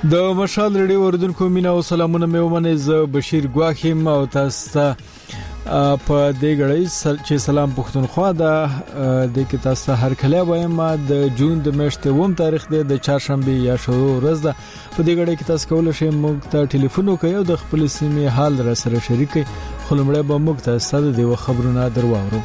د مشال ریډیو اوریدونکو مینا او سلامونه مې ومنه ز بشیر ګواخیم او تاسو ته په دې غړې چې سلام پښتونخوا د کې تاسو هر کله وایم د جون د میاشتې 1 تاریخ د چهارشنبه یا شروع ورځ ده په دې غړې کې تاسو کولای شئ موږ ته ټلیفون وکړئ او د خپل سیمې حال را سره شریک کړئ خو لمړی به موږ تاسو د خبرونو درواورو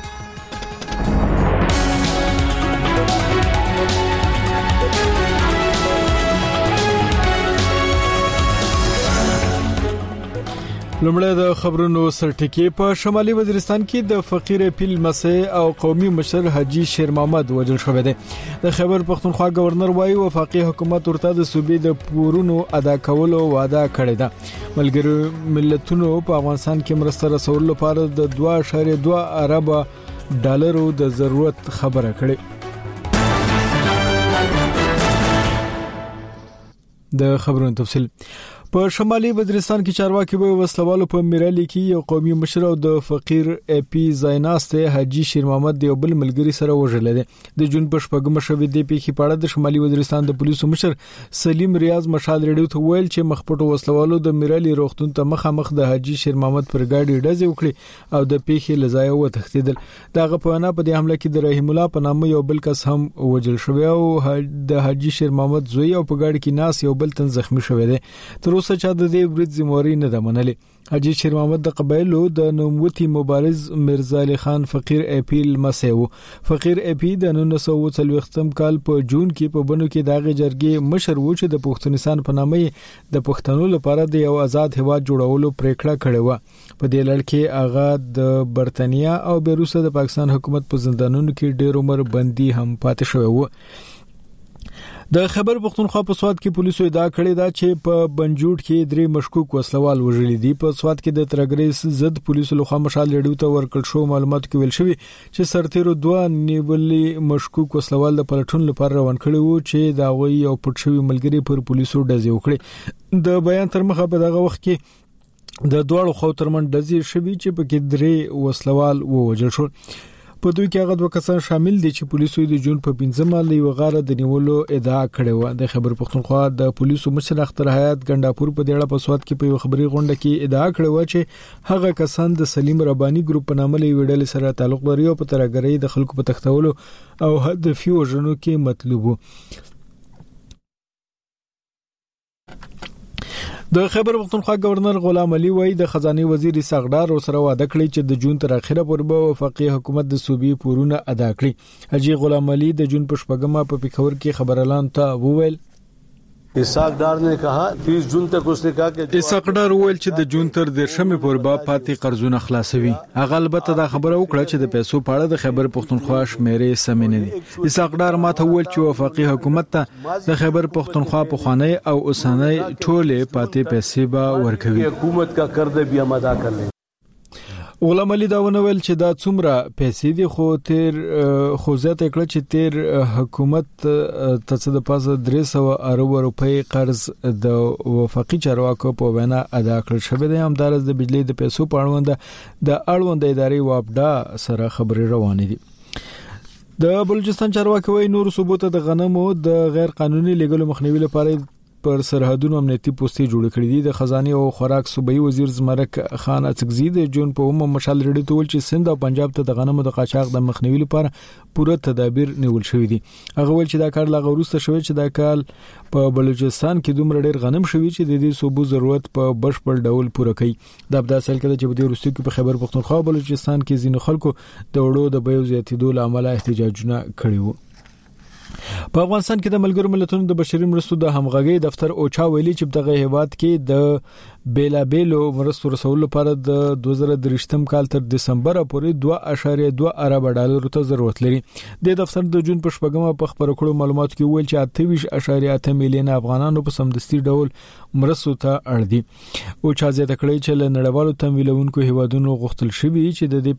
لمړی د خبرونو سرټکی په شمالي وزیرستان کې د فقیر اپیل مسیح او قومي مشر حاجی شیر محمد وجل شوی دی د خیبر پختونخوا گورنر وایي وفاقي حکومت ورته د صوبې د پورونو ادا کولو وعده کړې ده ملګری ملتونو په افغانستان کې مرسته رسول لپاره د 2.2 ارب ډالرو د ضرورت خبره کړې د خبرونو تفصیل په شمالي وزیرستان کې چارواکي به وسلوالو په میرالي کې یو قومي مشر او د فقیر اپی زایناسته حاجی شیر محمد دی بل ملګری سره وژل دي د جون په شپږم شوې دی په کې پاړه د شمالي وزیرستان د پولیسو مشر سلیم ریاض مشال ریډیو ته ویل چې مخپټو وسلوالو د میرالي روغتون ته مخامخ د حاجی شیر محمد پر گاډي ډزې وکړي او د پیښې لزای و تختیدل دغه په انا په دې حمله کې د رحیم الله په نامه یو بل کس هم وژل شوی او د حاجی شیر محمد زوی او په گاډي کې ناس یو بل تن زخمی شوی دی تر اوسه چې د دې برید زموري نه ده منلې حاجی شیر محمد د قبایلو د نوموتی مبارز مرزا علي خان فقیر اپیل مسیو فقیر اپی د 1940 کال په جون کې په بنو کې داغه جرګې مشر و چې د پښتونستان په نامه د پښتنو لپاره د یو آزاد هواد جوړولو پریکړه کړې و په دې لړ کې هغه د برتانیا او بیروسه د پاکستان حکومت په زندانونو کې ډېر عمر بندي هم پاتې شوی و د خیبر پختونخوا په سواد کې پولیسو ادعا کړې ده چې په بنجوټ کې درې مشکوک وسلوال وژل دي په سواد کې د ترګریس ضد پولیسو لخوا مشال ریډیو ته ورکړ شو معلومات کې ویل شوی چې سرتیرو 2 نیولې مشکوک وسلوال د پلټون لپاره روان کړي وو چې دا غوي او پټ شوی ملګری پر پولیسو ډزې وکړي د بیان تر مخه په دغه وخت کې د دوړو خو ترمن ډزې شوی چې په کې درې وسلوال ووجل شو په دوی کې هغه دوه کسان شامل دي چې پولیسو د جون په 15 لې وغاره د نیولو ادعا کړې و د خیبر پختونخوا د پولیسو مشر اختر حیات ګنداپور په دیړه په سواد کې په یو خبري غونډه کې ادعا کړې و چې هغه کسان د سلیم ربانی ګروپ په نامه لې ویډل سره تعلق لري او په ترګری د خلکو په تختولو او هدفي وژنو کې مطلوب وو د خیبر پختونخوا گورنر غلام علي وای د خزانه وزیر ساغډار سره وعده کړی چې د جون تر اخره پورې به وفاقي حکومت د صوبې پورونه ادا کړي حاجی غلام علي د جون په شپږمه په پیښور کې خبر اعلان ته وویل اساقدار نے کہا 30 جون تک اس نے کہا کہ اساقدار ویل چې د جون تر 10 پورې به پاتې قرضونه خلاصوي هغه البته دا خبره وکړه چې د پیسو په اړه د خیبر پختونخوا شمیرې سم نه دي اساقدار ماته ویل چې وفاقي حکومت ته د خیبر پختونخوا په خانه او اوسانه ټوله پاتې پیسې به ورکوي حکومت کا قرض بھی هم ادا کړي غلام علي دا ونویل چې دا څومره پیسې دي خو تیر خوځته کړ چې تیر حکومت ته د پاسه 300 ارب روپۍ قرض د وفاقي چارواکو په وینا ادا کړل شوی دی همدارس د بجلی د پیسو په اړوند د اړوند ادارې وابډا سره خبرې روانې دي د بلوچستان چارواکي وایي نور ثبوت د غنمو د غیر قانوني لګلو مخنیوي لپاره پر سرحدونو امنیتي پوسټې جوړ کړې دي د خزانه او خوراک صوبایي وزیر زمرک خان اڅکزي د جون په عموم مشال ریډیو ته ول چې سند او پنجاب ته د غنمو د قاچاق د مخنیوي لپاره پوره تدابیر نیول شوې دي هغه ول چې دا کار لا غوښته شوی چې دا کال په بلوچستان کې دومره ډېر غنم شوی چې د دې صوبو ضرورت په بشپړ ډول پوره کړي د ابدا اصل کې چې په دې وروستیو کې په خیبر پختونخوا بلوچستان کې ځینو خلکو د وړو د بیو زیاتېدو لامل احتجاجونه کړي وو په افغانستان کې د ملګرو ملتونو د بشري مرستو د همغږي دفتر اوچا ویلي چې دغه هیواد کې د بیلابیلو مرستو رسول لپاره د 2023 کال تر دسمبر پورې 2.2 ارب ډالر ته ضرورت لري د دفتر د جون په شپږمه په خبرو کړو معلومات کې ویل چې 28.8 میلیون افغانانو په سمدستي ډول مرستو ته اړ دي او چا زیاته کړی چې له نړیوالو تمویلونکو هیوادونو غوښتل شوی چې د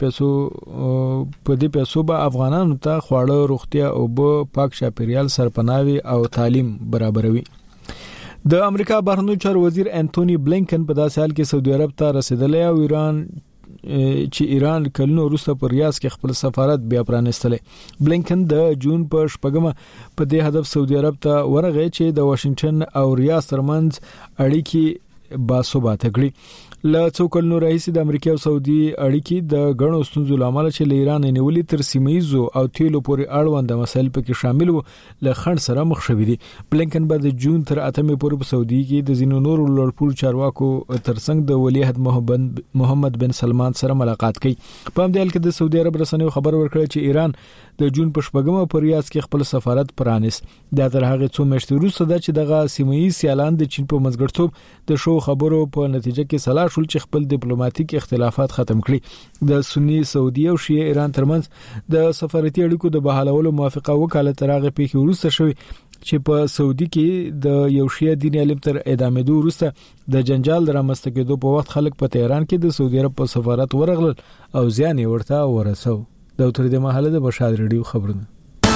دې پیسو به افغانانو ته خواړه روغتیا او پاک چاپیریال سرپناوي او تعلیم برابروي د امریکا بهرنیو چارو وزیر انټونی بلینکن په داسې حال کې سعودي عرب ته رسیدلی او ایران چې ایران کلونو وروسته په ریاض کې خپل سفارت بیا پرانستلې. بلینکن د جون په 8 په دې هدف سعودي عرب ته ورغی چې د واشنگټن او ریاض ترمنځ اړیکې باثباته کړي. له څو کلونو راهیسې د امریکا او سعودي اړیکې د غنو ستونزو لامل چې له ایران نیولې تر سیمایي او تیلو پورې اړوند مسایل پکې شامل وو له خند سره مخ شوې دي. بلینکن بعد د جون تر 8 پورې په سعودي کې د زینو نور لوړپوړ چارواکو ترڅنګ د ولی عہد محمد بن سلمان سره ملاقات کوي. په همدې حال کې د سعودي عرب رسنیو خبر ورکړ چې ایران د جون په 8 په ریاض کې خپل سفارت پرانیست. دا تر هغه څو میاشتې وروسته د چې دغه سیمایي سیالان د چین په منځګړیتوب د شو خبرو په نتیجه کې سلا شول چې خپل ډیپلوماټیک اختلافات ختم کړي. د سنی سعودي او شیعه ایران ترمنځ د سفارتي اړیکو د بحالولو موافقه وکاله تر هغه پیښې وروسته شوې چې په سعودي کې د یو شیعه دین علم تر اعدامېدو وروسته د جنجال درامسته کېدو په وخت خلک په تهران کې د سعودي عرب په سفارت ورغلل او ځان یې ورته ورسو. د تر دې مهاله د بشاد ریډیو خبرونه.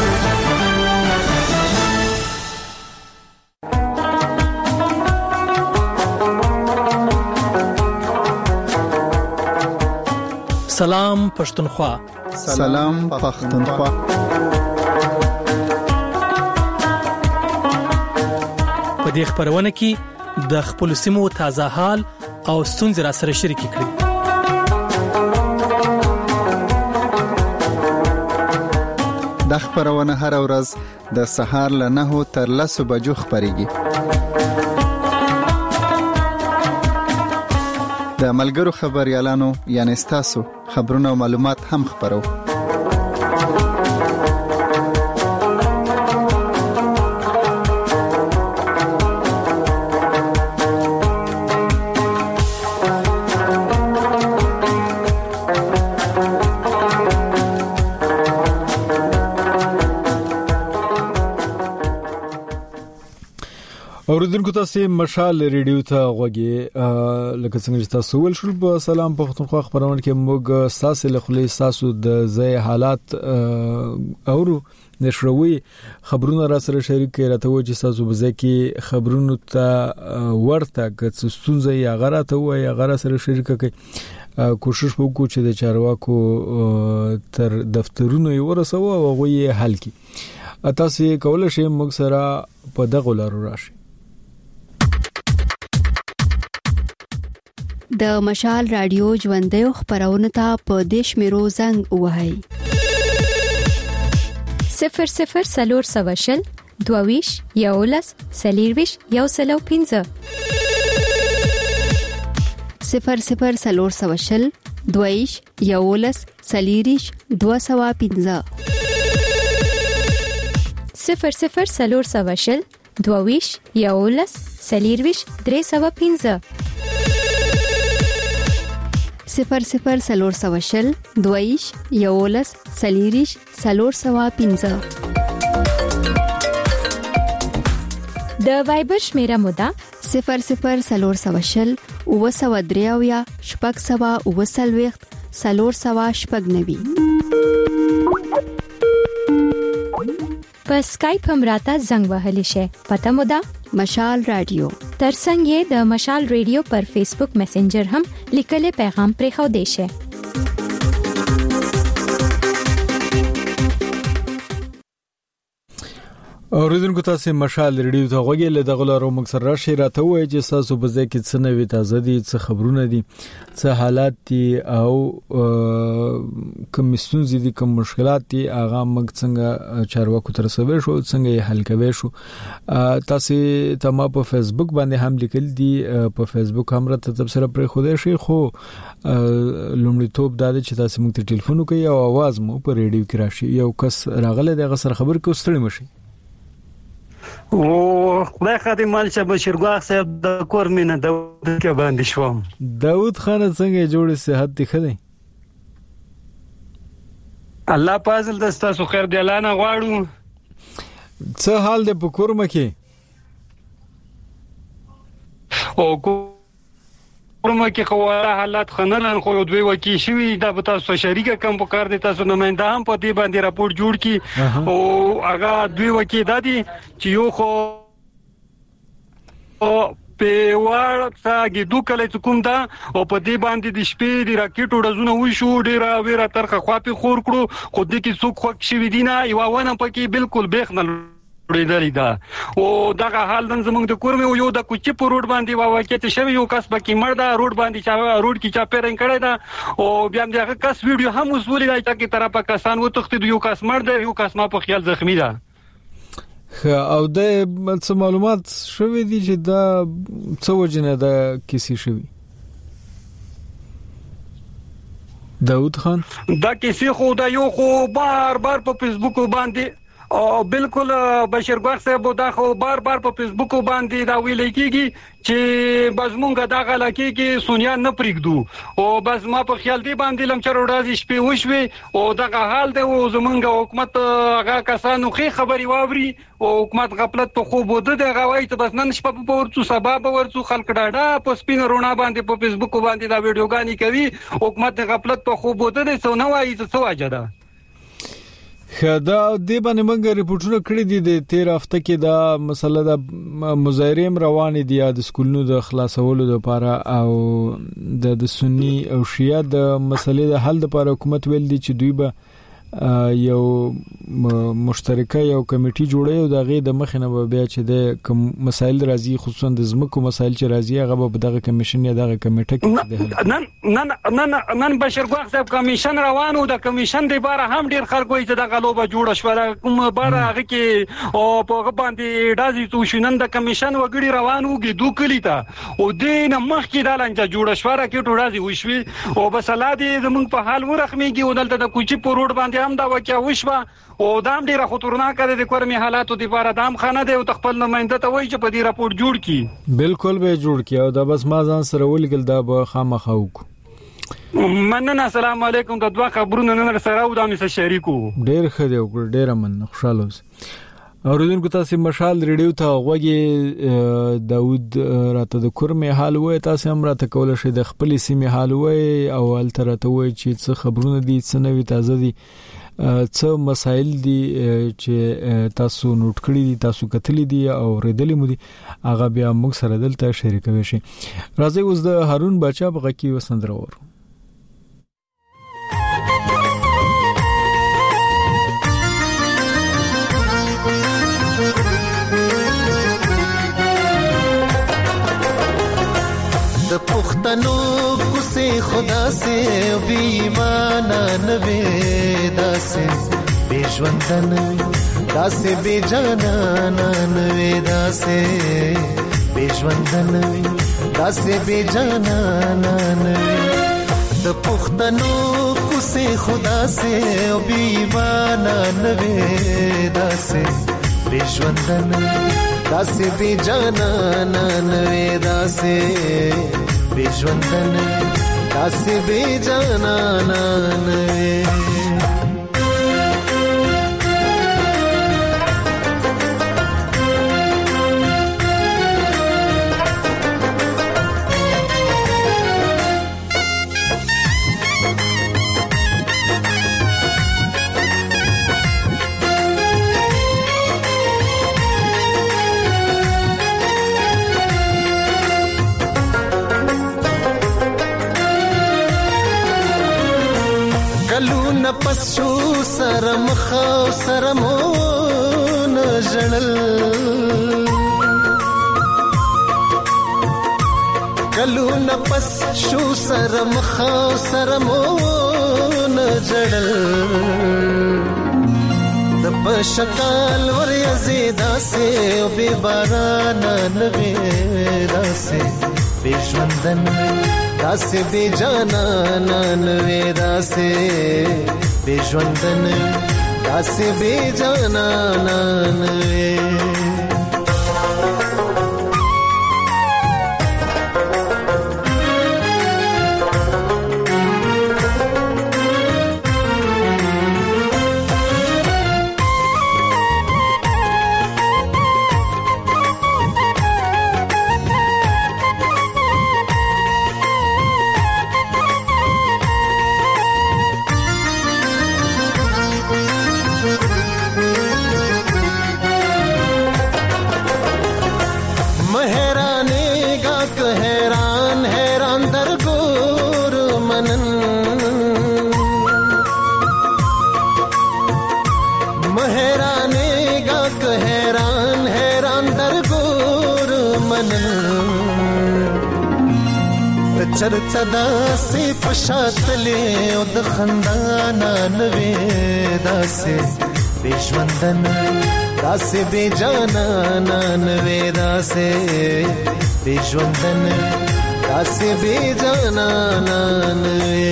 سلام پښتونخوا. سلام پښتونخوا. په دې خبرونه کې د خپل سیمو تازه حال او ستونزې را سره شریک کړئ. د خبرونه هر ورځ د سهار له 9 تر 10 بجو خبريږي. د ملګرو خبريالانو یعنی تاسو خبرونه او معلومات هم خبرو. اوریدونکو تاسو مشال ریډیو ته غوږی لکه څنګه چې تاسو ول شول په سلام پښتونخوا خبرونه کې موږ تاسو له خلې تاسو د ځای حالات اورو نشروي خبرونه را سره شریک کړئ راته و چې تاسو به ځکه خبرونو ته ورته که ستونزې یا غراته و یا غرا سره شریک کړئ. کوشش وکړو چې د چارواکو تر دفترونو یې ورسو او غوي حل کړي. تاسو کولای شئ موږ سره په دغه لارو راشي. د مشال رادیو ژوندۍ خبرونه ته په دیش میرو زنګ وهاي 00 سلور سواشل دوویش یولس سلیرویش یوسلو 15 00 سلور سواشل دوویش یولس سلیریش 215 00 سلور سواشل دوویش یولس سلیرویش 315 00 سلور سواشل دویش یولس سلیریش سلور سوا 15 د وایبر شمیره مودا 00 سلور سواشل او سوا دریاویا شپږ سوا او سلويخت سلور سوا شپږ نوي په اسکایپ هم راته زنګ وهلی شي. پته مودا مشال رادیو ترڅنګ یې د مشال ریډیو پر فیسبوک میسنجر هم لیکل پیغام پرې خو دی شي. اوریدونکو تاسو مشال ریډیو ته غوږی له دغه لارو مکسر راشي راته وای چې تاسو په ځای کې څه نوې تازه دي څه خبرونه دي څه حالات دي او کوم ستونزې دي کوم مشکلات دي هغه موږ څنګه چارواکو تر رسوي شو څنګه یې حل کوي شو. تاسو ته ما په فیسبوک باندې هم لیکل دي په فیسبوک هم راته تبصره پرې خوده شي خو لومړیتوب دا چې تاسو موږ ته ټلیفون وکړئ او आवाज مو په ریډیو کې راشي. یو کس راغله دغه سره خبر کو ستړي مشي او خدای خاطر مال چې بشیرګاه صاحب د کور مینه داود کې باندې شوم. داود خان څنګه جوړ صحت دی خدای الله پازل د تاسو خیر دی لاله غواړو. څه حال دی په کور مکه او کومه کې خو حالات خنلن خو دوی وکی شوی دا به تاسو شریکه کم په کار دي تاسو نماینده هم په دې باندې راپور جوړ کی او هغه دوی وکی دادي چې یو خو په ورڅاګي دوه کله کوم دا او په دې باندې د شپې د راکټ وډزونه وشو ډیره ویره ترخه خواپی خور کړو خو د کې څوک خوښ شي ودینه یو ونه پکې بالکل بیخنل ورېدلې ده او دغه حال نن زموږ د کورمه یو د کوچي په روډ باندې واقعیت شوی یو کس پکې مړ ده روډ باندې چا روډ کې چا پیرنګ کړی ده او بیا دغه کس ویډیو هم وسولې دی چې طرفه کسان وتښتید یو کس مړ ده یو کس ما په خیال زخمی ده او د څه معلومات شوی دي چې دا څه وجنه ده کیسې شوی داود خان دا کیسې خو دا یو خو بار په فیسبوک باندې او بالکل بشیر ګوخ صاحب دا خو بار په فیسبوک باندې دا ویل کیږي چې بس مونږه دا غلطي کې سونیا نه پریږدو او بس ما په خیال دی باندې لمچر ورځ شپې وشوي او دغه حال دی او زمونږ حکومت هغه کسانو خې خبري واوري او حکومت غفلت په خوب وده د غوای ته بس نن شپه په ورڅو سبب ورڅو خلک ډاډه په سپین رونه باندې په فیسبوک باندې دا ویډیوګانی کوي حکومت غفلت په خوب وده د څو نه وایي څه واجده خدا د باندې موږ ریپورتونه کړی دي د 13 هفته کې دا مسله د مظاهرې روان دي د سکولونو د خلاصولو لپاره او د سنی او شیعه د مسلې د حل لپاره حکومت ویل دي چې دوی به یو مشترکه یو کمیټي جوړي او دغه د مخنه به بیا چې د مسایل راځي خصوصا د زمکو مسایل چې راځي هغه به دغه کمیشن یا دغه کمیټه کې نن بشیر ګوخ صاحب کمیشن روانو د کمیشن د بار هم ډیر خلکو چې د غلوبه جوړ شو کوم بار هغه کې او په باندې دازي تو شنن د کمیشن وګړي روانو کې دوه کلی ته او دین مخ کې د لنجه جوړ شو راکټ ورازي وشوي او بس الله دې زمونږ په حال ورخميږي او دلته د کوچي په روډ باندې هم دا واقعا وشوه او دام ډیره خطرناک ده د کورمي حالاتو د لپاره دام خانه ده او خپل نماینده ته وایي چې په دې راپور جوړ کی بالکل به جوړ کی او دا بس ما ځان سره ولګل دا به خامخا وک مننه السلام علیکم د دوه خبرونو نن سره او د مس شریکو ډیر خدای او ډیر من خوشاله اوس اوریدونکو تاسو مشال ریډیو ته غوږی داود راته د کورمي حال وای تاسو هم راته کول شي د خپل سیمه حال وای او الترته وای چې څه خبرونه دي څه نوې تازه دي څه مسایل دي چې تاسو نوٹ کړی دي تاسو کتلی دي او ریدلې مو دي هغه بیا موږ سره دلته شریکوي شي راځي اوس د هارون بچا په غکی وسندره ور د پښتنو کوسه خدا سے بی ایمان نه وې داسه بی ژوندن داسه بی جانان نه وې داسه بی ژوندن داسه بی جانان نه د پښتنو کوسه خدا سے بی ایمان نه وې داسه بی ژوندن داسه بی جانان نه وې داسه بی ژوندن داسه بی جانان نه پس شو سرم خو سرمو نجړل کلو نفس شو سرم خو سرمو نجړل د پشکال ور یزیدا سے او به باران نوې داسه به ژوندن داسه بی جانان نوې داسه بی ژوندن داسه بی جانان نوې کچرته داسې پشاتلې او د خندانا نوې داسې بې ژوندن داسې بې جانانا نوې داسې بې ژوندن داسې بې جانانا نوې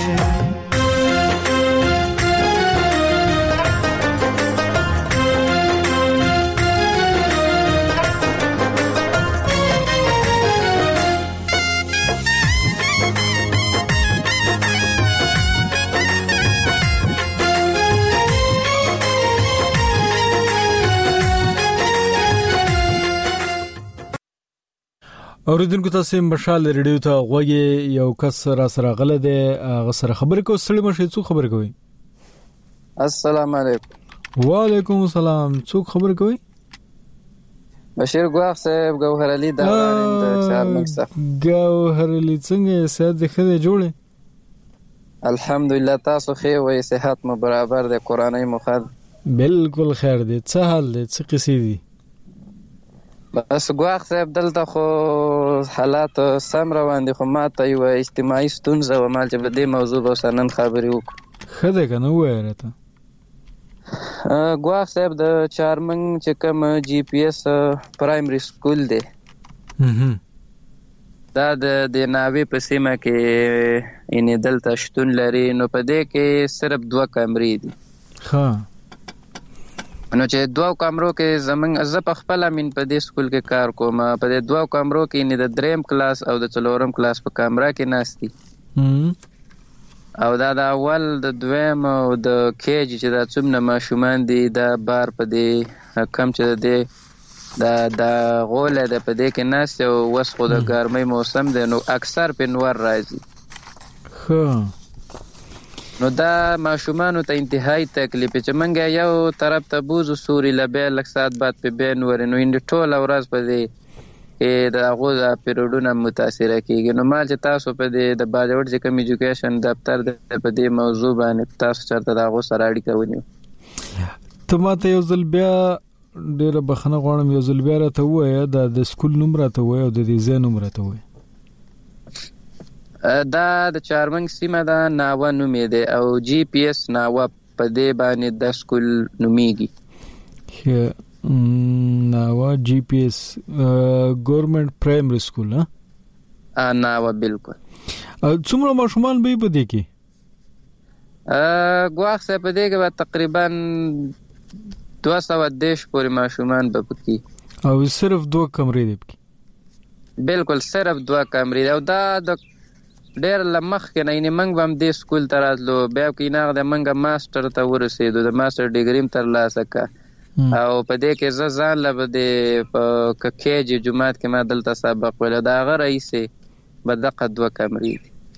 اوریدونکو تاسو مشال ریډیو ته غوږی یو کس را سره غله دی غسر خبر کو ستړي مشه څو خبر کوي السلام علیکم وعلیکم السلام څو خبر کوي بشیر ګواخ صاحب گوهر علي دا د چارمنګ څخه گوهر علي څنګه ساده خده جوړه الحمدلله تاسو خیر وای صحت مو برابر ده قرآنی مخاد بالکل خیر دي څه حال دي څه قصې دي بس ګواخ صاحب دلته خو حالات سم روان دي خو ماته یو اجتماعي ستونزه و مال چې په دې موضوع به سنن خبرې وکړو خده کنه وایره ګواخ صاحب د چارمنګ چې کوم جی پی ایس پرایمری سکول دی دا د ناوې په سیمه کې ان دلته شتون لري نو په دې کې صرف 2 کمرې دي ها نو چې 2 کمرو کې زمنګ ز په خپل امین په دې سکول کې کار کوم په دې 2 کمرو کې نه د 3م کلاس او د 4م کلاس په کمره کې ناشتي او دا د اول د 2م او د کېج چې دا څومره ماشومان دي دا بار په دې کم چې دې دا غوله د په دې کې ناشته او وس خو د ګرمۍ موسم دی نو اکثر په نور راځي نو دا ماشومان ته انتهایی تکلیف چې منګه یو طرف ته بوزو سوري لبه لک سات بعد په بین ورنو اند ټول ورځ په دې دا غوځه پیریډونه متاثر کیږي نو مال چې تاسو په دې د باجوړ چې کوم ایجوکیشن دفتر د په دې موضوع باندې تاسو چرته دا غو سره اړیکه ونیو ته ماته یو ځل بیا ډیره بخنه غواړم یو ځل بیا راته وایې د سکول نوم راته وایې او د دې ځای نوم راته وایې دا د چارمنګ سیمه دا ناوه نومې ده او جی پی ایس ناوه په دې باندې د سکول نومېږي ناوه جی پی ایس ګورنمنت پرایمری سکول ها ناوه بالکل څومره ماشومان به په دې کې ګواخ صاحب په دې کې تقریبا 210 پورې ماشومان به پکې او صرف 2 کمرې دي پکې بالکل صرف 2 کمرې او دا د ډېر لمخ کې نه منګ هم دې سکول ته راتلو بیا کې نه د منګ ماستر ته ورسېدو د ماستر ډیګري تر لاسه کا او په دې کې ځان له دې په کېجی جمعات کې ما دلته سبق ول دا غ رئیسه بدقه 2 کمرې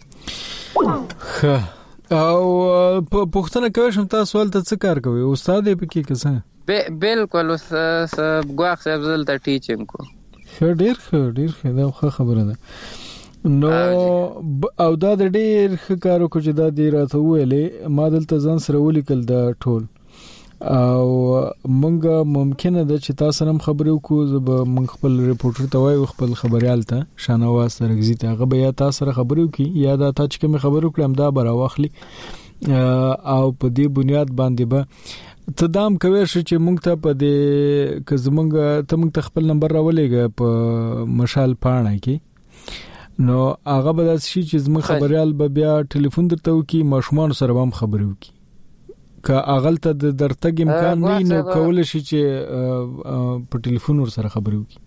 او په پښتنه کې شم تاسو ولته څه کار کوي استاد یې پکې کسه بالکل ګواخ صاحب دلته ټیچینګ کو ډېر دا خبره ده نو او دا د ډېر ښکارو کو چې دا دی راته ویلې ما دلته ځان سره ولیکل دا ټول او مونږه ممکنه ده چې تاسو هم خبرې وکړو زب مونږ خپل ریپورټر ته وایو خپل خبريال ته شانواز سرګزی ته هغه بیا تاسو سره خبرې وکړي یا دا تاسو کوم خبرې وکړم دا برا واخلي او په دې بنیاد باندې به تدام کوي چې مونږ ته په دې کزمنګ ته مونږ خپل نمبر راولېګه په مشال پاڼه کې نو هغه به د شي چې زموږ خبريال به بیا ټلیفون درته وکي ماشومان سره هم خبرې وکي که اغل ته د درتګ امکان نه نو کول شي چې په ټلیفون ور سره خبرې وکي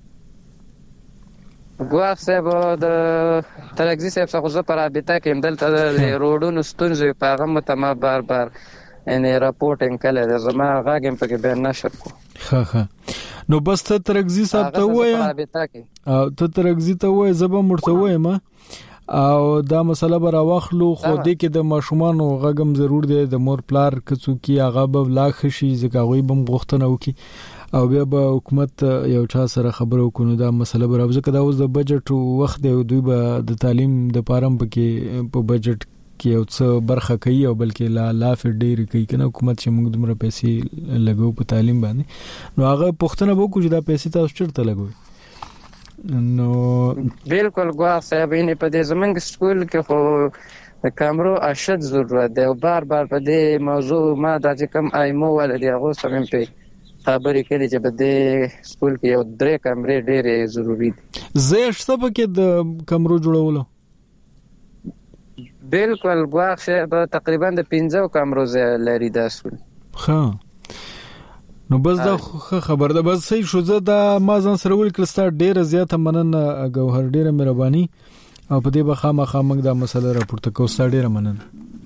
ګواخ صاحب د تلګزي صاحب څخه زه پر رابطه کې دلته د روډونو ستونزې په هغه متما بار ان راپورټینګ کله زما غاګم په کې بیان نشر کو ها نو بس ته ترګزي صاحب ته وای او ته ترګزي ته وای زبا مرته وای ما او دا مسله بر واخلو خو دې کې د ماشومان غږم ضرور دی د مور پلار کڅو کې هغه به لا خشي زګاوي بم غوښتنه وکي او بیا به حکومت یو چا سره خبرو کوو دا مسله بر ځکه دا اوس د بجټ وخت دی دوی به د تعلیم د پارم پکې په بجټ کې یو څه برخه کوي او بلکې لا فډیر کوي کنه حکومت چې موږ دومره پیسې لګو په تعلیم باندې نو هغه پښتنه وکړو چې دا پیسې تاسو چیرته لګوي نو بالکل ګواښ صاحب نه په دې زمنګ سکول کې خو د کامرو اشد ضرورت دی او بار په دې موضوع ما د کوم ایمو ولې هغه سمم په خبرې کړي چې په دې سکول کې یو 3 کمرې ډېرې ضروری دي. زه شته په کې د کمرو جوړولو بالکل ګواښ صاحب تقریبا د 15 کمرو لري دا سکول. ها نو بس دا خبر ده بس صحیح شو. زه دا ما ځان سره ولیکل ستاسو ډیره زیاته مننه ګوهر ډیره مهرباني او په دې بخا موږ دا مسله راپورته کوو. ستاسو ډیره مننه.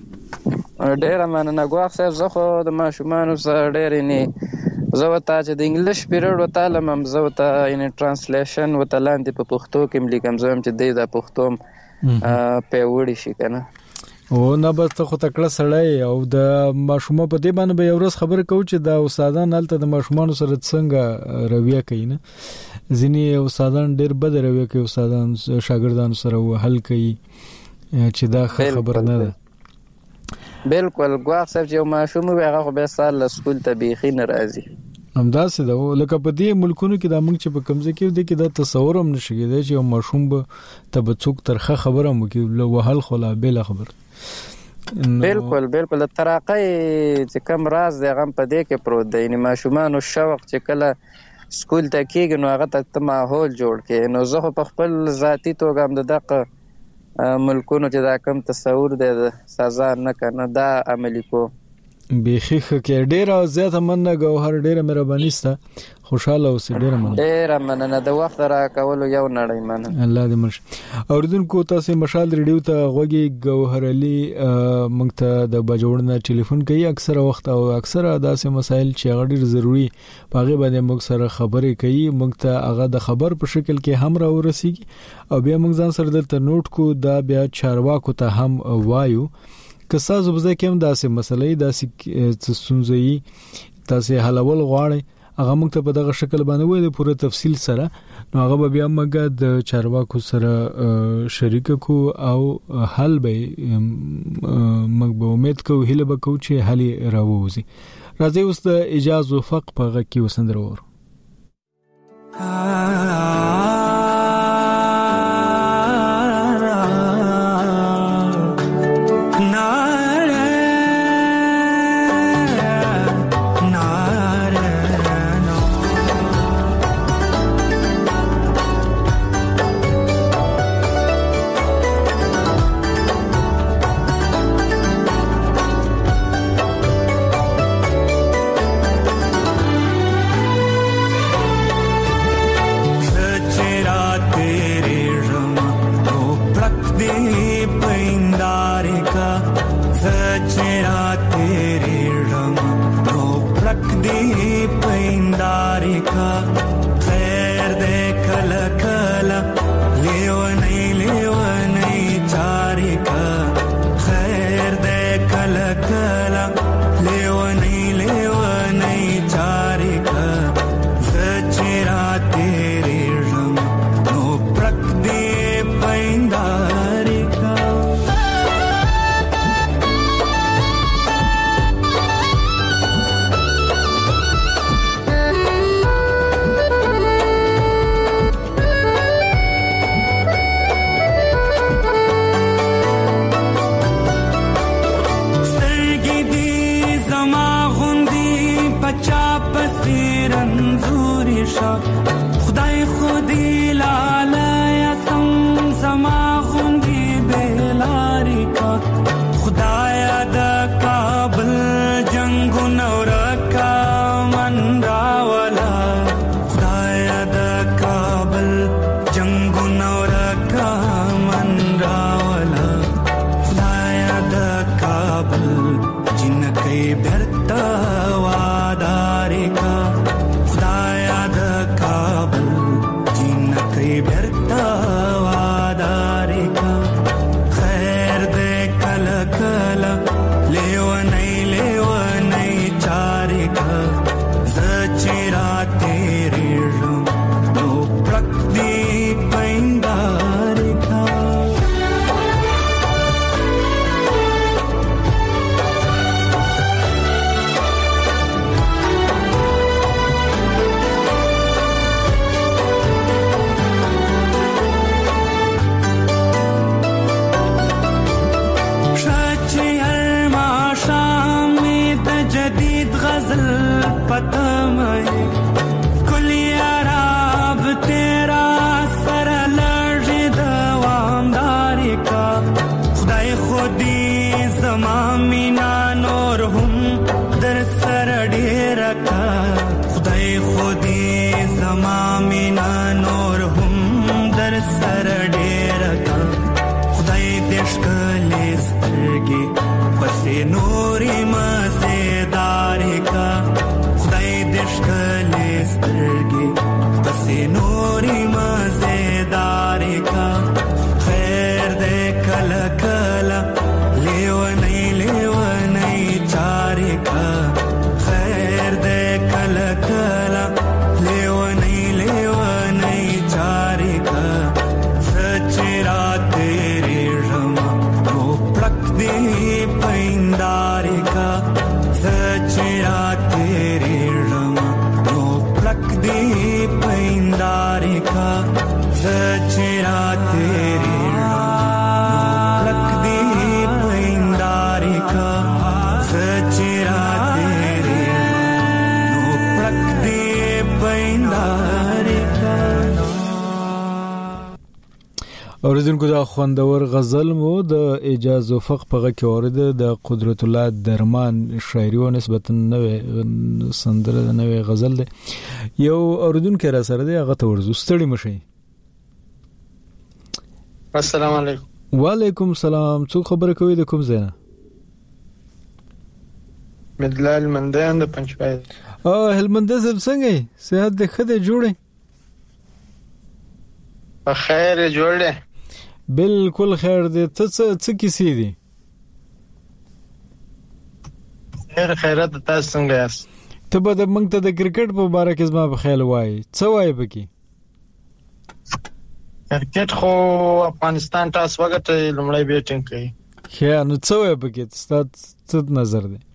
ډیره مننه ګواښ صاحب. زه خو د ماشومانو سره ډیره نه زه وتا چې د انګلیش پیریډ وتا لمم زه وتا ان ترانسلیشن وتا لاندې په پښتو کې ملي زم چې د پښتو په وړي شي کنه. او نه بس ته خو تکړه سړی او د ماشومه په دې باندې به یو ورځ خبره کوي چې دا استادان هلته د ماشومانو سره څنګه رویه کوي. نه ځینې استادان ډېر بد رویه کوي، استادان شاګردانو سره حل کوي چې دا خبره نه ده. بالکل ګواښ صاحب چې یو ماشوم وي هغه خو به سال سکول ته بیخي نه راځي. همداسې ده لکه په دې ملکونو کې دا موږ چې په کمزې کې دي کې دا تصور هم نشي کېدای چې یو ماشوم به ته به څوک ترخه خبره مو کې لو وهل خلا بل خبر. بالکل ترقی چې کم راز دی غم په دې کې پروت دی. یعنی ماشومان او شوق چې کله سکول ته کېږي نو هغه ته ماحول جوړ کړي. نو زه په خپل ذاتی توګه هم دغه ملکونو چې دا کم تصور دی سزا نه کنه دا عملی کو بیخي کې ډیره زیاته مننه ګوهر ډیره مهرباني ستا خوشاله اوسې ډیره مننه د وخت را کولو یو نړۍ مننه الله دې مرش. اوریدونکو تاسو مشال ریډیو ته غوږی ګوهر علي موږ ته د بجوړنه ټلیفون کوي اکثره وخت او اکثره داسې مسایل چې غډیر ضروری پاغه باندې موږ سره خبرې کوي. موږ ته هغه د خبر په شکل کې هم راورسیږي او بیا موږ ځان سره د نوٹ کو دا بیا چارواکو ته هم وایو که تاسو به کوم داسې مسلې داسې څه تاسو حلول غواړئ هغه موږ ته په دغه شکل باندې وایي د پوره تفصیل سره. نو هغه بیا موږ د چارواکو سره شریک کو او حل به موږ به امید کوو هله به کوو چې حل راووزي. راځي اوس د اجازه وفق په غږ کې وسندرور. برتا وادار کا خدایا د کا पता मैं कुली आराब तेरा सर लड़ दवामदारी का खुदाई खुदी ज़मामीना नूर हम दर सर डेरा का खुदाई खुदी ज़मामीना नूर हम दर सर डेरा का खुदाई देश कले स्तरगी पसे नूरी मज़ेदारी का खुदाई देश कले स्तरगी पसे नूरी मज़ेदारी का खैर दे कला कला लेवनई चारी का खैर दे कला कला लेवनई चारी का सचरा तेरे रमा तो प्लक दे पैंदारी का सचरा तेरे रमा तो प्लक दे पैंदारी का सचरा तेरे اوریدونکو دا خوندور غزل مو د اجاز وفق په غږ کې اورید د قدرت الله درمان شاعري او نسبتا نوې سندره نوې غزل ده یو اوریدونکو را سره دی هغه ته ورزو ستړي مشي. السلام علیکم. وعلیکم السلام. څو خبره کوي د کوم ځای نه؟ مدلال مندان د پنځپای. هلمند زب څنګه صحت د خده جوړه؟ خیر جوړه. بالکل خیر دې. ته څه کیسې دي؟ خیرات تاسو څنګه یاست؟ ته به موږ ته د کرکټ په اړه کې زما په خیال وایي. څه وایي پکې؟ کرکټ خو افغانستان تاسو وګټه لومړی بیټینګ کوي. خیر نو څه وایي پکې؟ څه نظر دی؟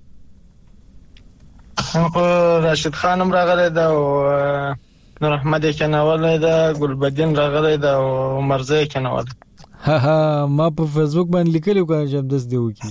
راشد خانم راغلی دا او نور احمد کناول دا ګلبدین راغلی دا او مرزه کناول. ها ما په فیسبوک باندې لیکلو کوم چې داس دی وکی.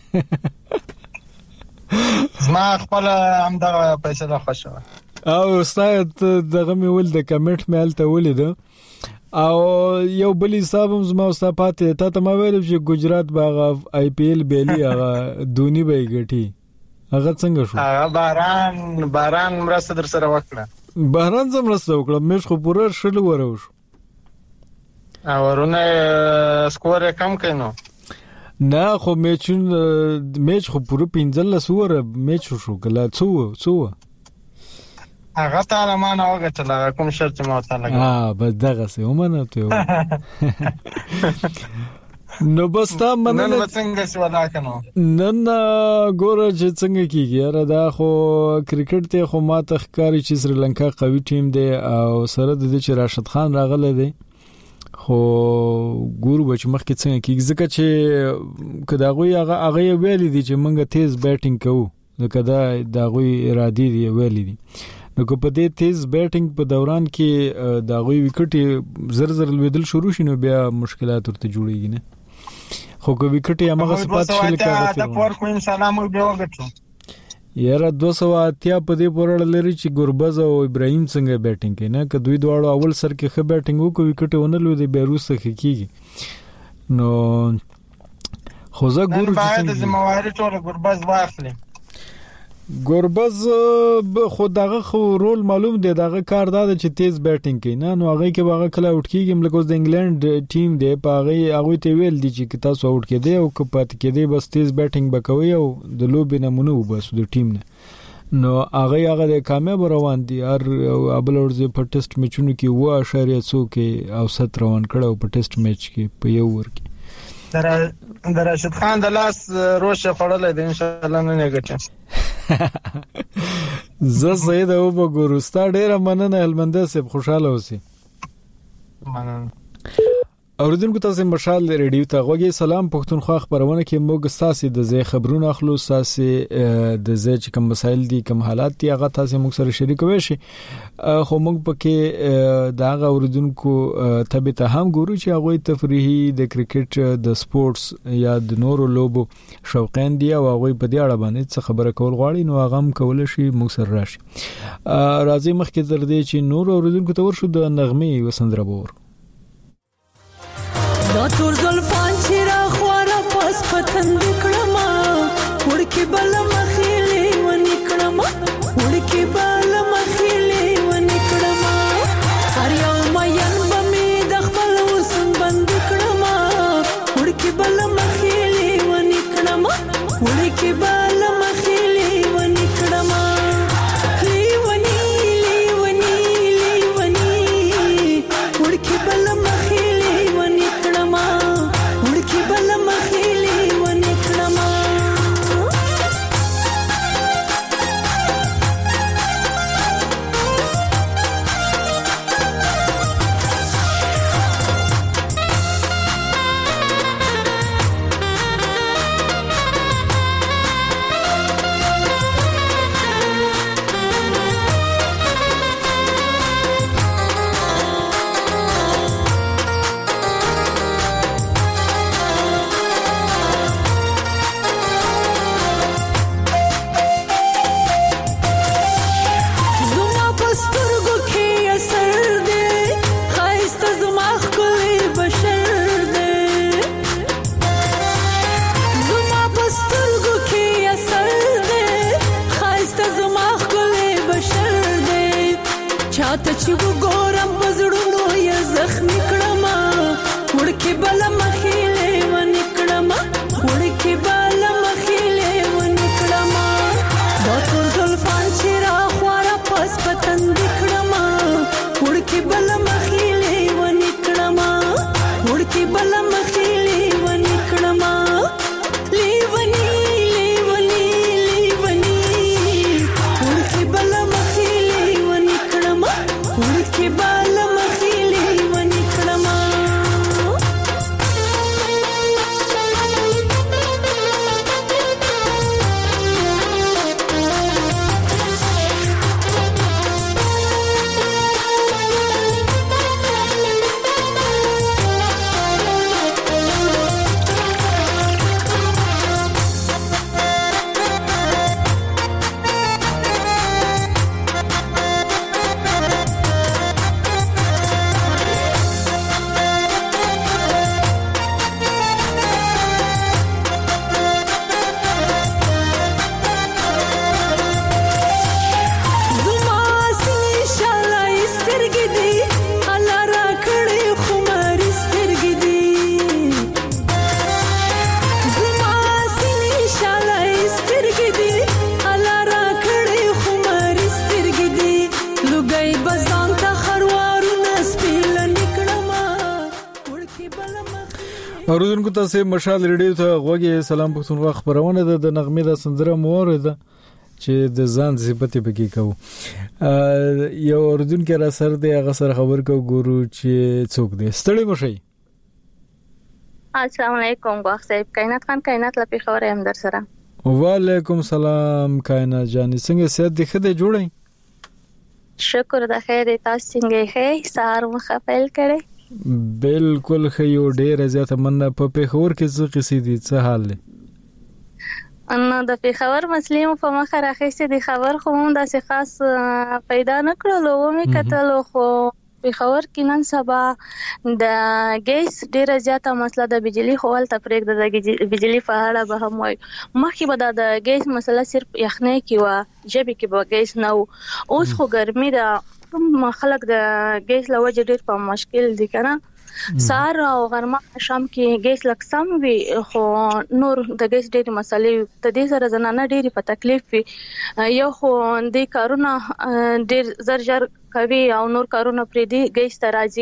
ما خپل هم دا پیسې د خوښه او استاد دغه مې ول د کمنټ مې الته ولید او یو بلی صاحب زما استاد پاتې ته ما ویل چې ګجرات باغ آی پی ایل بیلی هغه دونی به ګټي هغه څنګه شو؟ باران مرسته در سره وکړه. باران زم مرسته وکړه مېش خو پوره شل ورو شو اورونه سکور کم کینو نه خو میچ خو پوره 15 سوره میچ شو کله څو هغه تعالی ما نه وګټل کوم شرط ما تعالی بس دغه سه ومنه ته نو بس تا مننه نن څنګه سوالا کنو نن ګوره چې څنګه کیږي را دا خو کرکټ ته خو ما تخکاری چې سریلانکا قوي ټیم دی او سره د دې چې راشد خان راغله دی خو ګورو بچ مخکې څنګه کیږي ځکه چې کداغوی هغه ویل دي چې موږ تیز بیټینګ کوو ځکه دا داغوی ارادي دی ویل دي نو کو په دې تیز بیټینګ په دوران کې داغوی وکټ زر لویدل شروع شینو بیا مشکلات ورته جوړیږي نه خو کو وکټ یې هغه سپات شل کاږي دا پور کو ان شاء الله موږ به وګټو یاره 280 په دې پورړ لري چې ګوربز او ابراهیم څنګه بیټینګ کوي نه که دوی دواړو اول سر کې ښه بیټینګ وکړي وکټ ونه لوي د بیروسه کیږي نو خو زه ګورم چې باید ذمہواری ټول ګوربز واخلي ګوربز خو دغه خو رول معلوم دی دغه کار دا چې تیز بیټینګ کوي نه نو هغه کې هغه کله اوټ کیږي ملګری د انګلند ټیم دی په هغه ته ویل دي چې تاسو اوټ کېدی او کپات کېدی بس تیز بیټینګ وکوي او د لوبې نمونه وباسو د ټیم نه نو هغه د کامیاب روان دي هر ابل ورځ په ټیسټ میچونو کې 2.2 کې او 7 روان کړو په ټیسټ میچ کې په یو ور کې راشد خان د لاس روشه خړلې د ان شاء الله نه نګټم زه سید او بګورستا ډیره مننه هلمنده سپ خوشاله اوسې مننه اوریدونکو تاسو مشال ریډیو ته غوږی سلام پښتونخوا خبرونه کې موږ ستاسو د زی خبرونه اخلو تاسو د زی چې کوم مسایل دي کوم حالات دي هغه تاسو موږ سره شریکوي شي خو موږ پکې دا اوریدونکو ته هم ګورو چې هغه تفریحي د کرکټ د سپورتس یا د نورو لوبو شوقین دي او هغه په دې اړه باندې خبره کول غواړي نو هغه هم کول شي موږ سره راشي راځي مخکې تر دې چې نور اوریدونکو ته ورشو د نغمه وسندره بور دا تور زلفان چې را خواره پس پتن وکړما ورکی بل مخېلې ونکړما ورکی بل مخېلې ونکړما هر یو مېن بمې د خپل وسن بند کړما ورکی بل مخېلې ونکړما ورکی بل مخېلې ونکړما لیونی لیونی لیونی ورکی بل چاته چې وګورم بزړونو یې زخمی کړما وړکې بل مخېلې ونکړما وړکې بل مخېلې ونکړما دا تور زلفان چې را خواره پس پتن وکړما وړکې بل مخېلې ونکړما وړکې بل مخېلې ونکړما لیونی لیونی لیونی وړکې بل مخېلې ونکړما ورکی بال مخېلې ونکړما اوریدونکو تاسو مشال ریډیو ته غوږی سلام پښتونخوا خبرونه د نغمه د سندره مورده چې د ځان صفته بګی کو یو اوریدونکو را سره د هغه سره خبر کو ګورو چې څوک دی ستړي مشي السلام علیکم غوښ صاحب کائنات خان کائنات لپاره خبره هم در سره وعلیکم سلام کائنات جان څنګه سید د خدای جوړی شکر د خیر تاسو څنګه هي سهار مخفل کړي بالکل خيو ډېر زیاته مننه په پیښور کې څه قصې دي څه حال دی ان د پیښور مسلې په مخه راخېسته د خبر خو هم داسې خاص پیدا نکړلو و مې کتلو خو پیښور کې نن سبا د ګیس ډیره زیاته مسله د بجلی خول تفریق د بجلی په اړه به هم وای مخکې به د ګیس مسله صرف یخنۍ کې و جبې کې به ګیس نه اوس خو ګرمي ده خلک د ګیس لوجه ډیر په مشکل دي کنه سار او غرمه شام کې ګیس لکسم وي خو نور د ګیس ډېری مسلې د دې سره زنانه ډېری په تکلیف وي یو خو د کارونه ډېر زر کوي او نور کارونه پرې دي ګیس ته راځي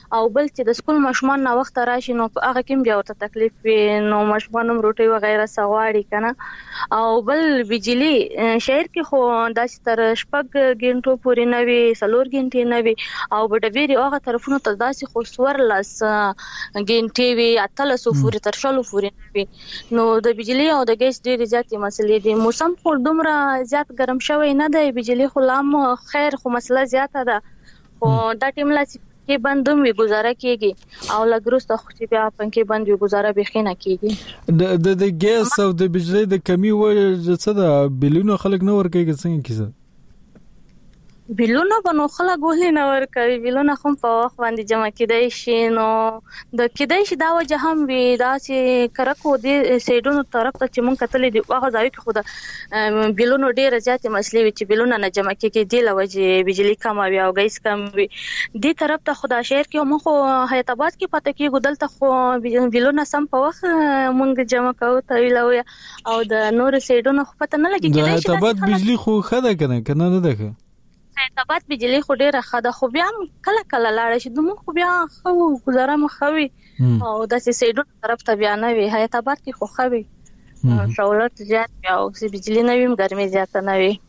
او بل چې د سکول ماشومان نه وخت راشي نو هغه کې بیا ورته تکلیف وي نو ماشومان هم روټي وغیرہ سغواړي کنه او بل بجلی شهر کې خو داسې تر شپږ غنټو پورې نه وي 4 غنټې نه وي او بډبيري هغه طرفونو ته داسې خو سورلس غنټې وي اتلسو پورې تر شلو پورې نه وي نو د بجلی او د ګیس ډېرې زیاتې مسلې دي موسم خو دومره زیات ګرم شوی نه دی بجلی خو لام خیر خو مسله زیاته ده او دا ټیم لا کې بندوم وی گزاره کیږي او لګروسته خو چې بیا پنکې بند وی گزاره بخینه کیږي د ګیس او د بجلی د کمی وجه څه ده بلونو خلک نه ورکوي څنګه کیسه بیلونه بنو خلک ولې نه ورکوي بیلونه خو په وخت باندې جمع کیدای شي نو د کیدای شي دا وجه هم وي دا چې کرکو دي سیډونو طرف ته چې مونږ کتلې دی هغه ځای کې خو د بیلونو ډیره زیاتې مسلې وي چې بیلونه نه جمع کیږي دی لوجه بجلی کم وي او ګیس کم وي دی طرف ته خدا شهر کې مونږ خو حیات آباد کې پته کې ګدل ته خو بیلونه سم په وخت مونږ جمع کوو ته ویلوي او د نور سیډونو خو پته نه لګي د حیات آباد بجلی خو خده کنه نه ده حیدرآباد بجلی خو ډیره خده خو بیا کله کله لاړ شي دومره خو بیا خو گزاره مخوي او داسې سیډونو طرف ته بیا نه وي حیدرآباد کې خو خوي سہولت زیات بیا او بجلی نه وي ګرمي زیات نه وي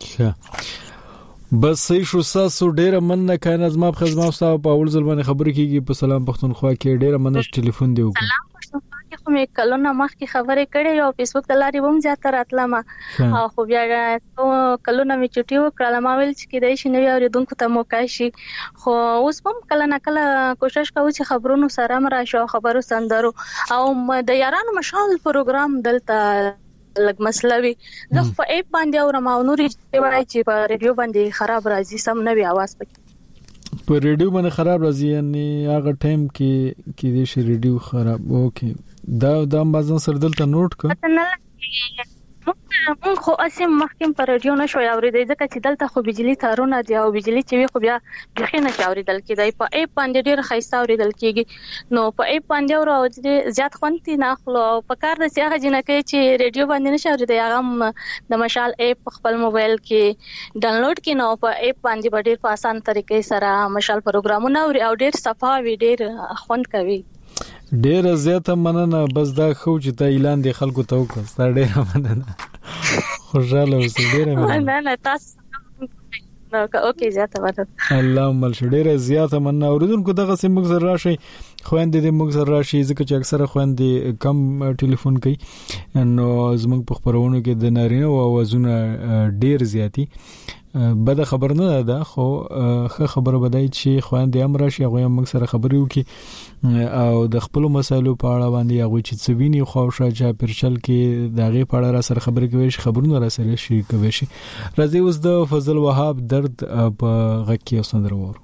بس صحیح شو ساسو ډیره مننه کاینه زما په خدمت تاسو په اول ځل باندې خبرې کیږي په سلام پښتونخوا کې ډیره مننه ټلیفون دی وکړه سلام پښتونخوا کې خو مې کلونه مخکې خبرې کړې او فیسبوک ته لاري ووم زیات راتلم او خو بیا کلونه مې چټي وکړه ما ویل چې کېدای شي نو اوریدونکو ته موقع شي خو اوس هم کله نه کله کوشش کوم چې خبرونو سره مراشو خبرو سندرو او د یارانو مشال پروګرام دلته لګ مسلوي زه په ایپ باندې او رماو نوري چې په ریډیو باندې خراب راځي سم نه وي आवाज پکې په ریډیو باندې خراب راځي یعنی هغه ټایم کې د شي ریډیو خراب اوکي دا مازن سره دلته نوٹ ک مونږ خو اسیم مخکې پر ریډیو نشو اوریدای ځکه چې دلته خو بجلی تارونه دی او بجلی چې وي خو بیا بخینه چې اوریدل کېدای په ایپ باندې ډیر خیسته اوریدل کېږي نو په ایپ باندې او زیات خوندي نه خلو په کار د سیاغه جنکه چې ریډیو باندې نشو اوریدای هغه د مشال ایپ خپل موبایل کې ډاونلوډ کړئ نو په ایپ باندې ډیر په اسان طریقې سره مشال پروګرامونه او ډیر صفاوي ډیر خوند کوي ډیر زیاته مننه بس دا خو چې ته اعلان دی خلکو ته وکړ ستاره ډیر مننه خوشاله اوسې ډیر مننه نه تاسو اوکې زیاته مننه اللهم ډیر زیاته مننه اوریدونکو دغه سم مخ زر راشي خويندې د مخ زر راشي ځکه چې اکثره خويندې کم ټلیفون کوي نو زموږ په خبرونو کې د نارینه او اوازونه ډیر زیاتی بده خبر نه ده خو خبره بدای چې خويندې امر شي هغه موږ سره خبرې وکي او د خپل مسایلو په اړه باندې هغه چې څویني خوښه چا پرچل کې دغه په اړه را سره خبرې کوي خبرونه را سره شي کوي شي راځي اوس د فضل وهاب درد په غکی اوسندر وره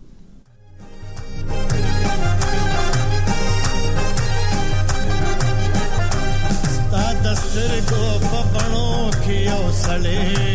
دستر کو پپنو کیو سړې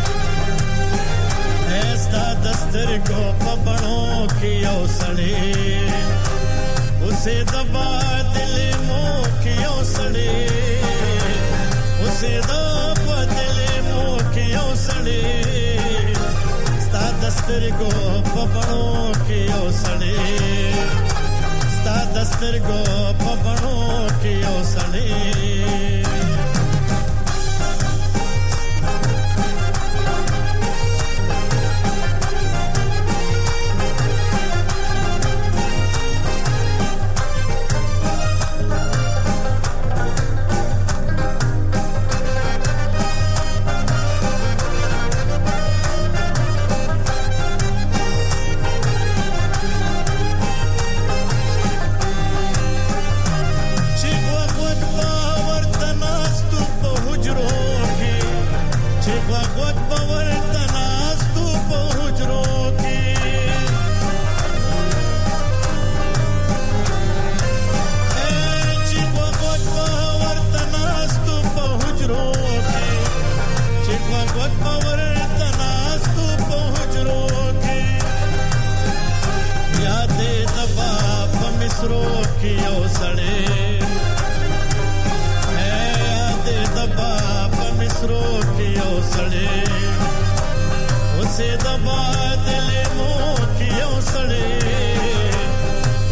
ایستا دستر کو پپنو کیو سړې اسے دبا دل مو کیو سړې اسے دبا دل مو کیو سړې ستا دستر کو پپنو کیو سړې ستا دستر کو پپنو کیو سړې